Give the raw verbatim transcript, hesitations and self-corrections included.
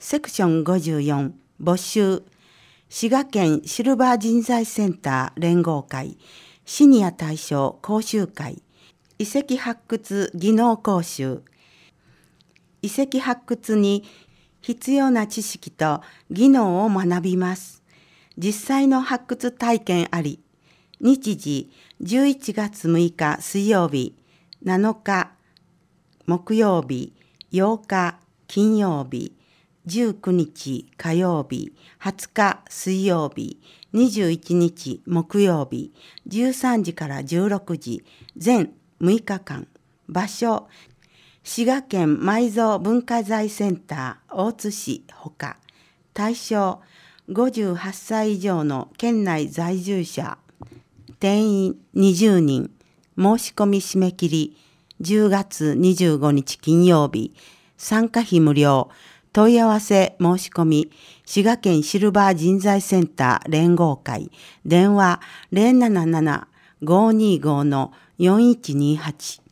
セクションごじゅうよん募集滋賀県シルバー人材センター連合会シニア対象講習会遺跡発掘技能講習遺跡発掘に必要な知識と技能を学びます。実際の発掘体験あり。日時じゅういちがつむいか水曜日、なのか木曜日、ようか金曜日、じゅうくにち火曜日、はつか水曜日、にじゅういちにち木曜日、じゅうさんじからじゅうろくじ、全むいかかん。場所滋賀県埋蔵文化財センター大津市ほか。対象ごじゅうはっさい以上の県内在住者。定員にじゅうにん。申し込み締め切りじゅうがつにじゅうごにち金曜日。参加費無料。問い合わせ申し込み滋賀県シルバー人材センター連合会。電話 ゼロなななな ごーにーごー よんいちにーはち。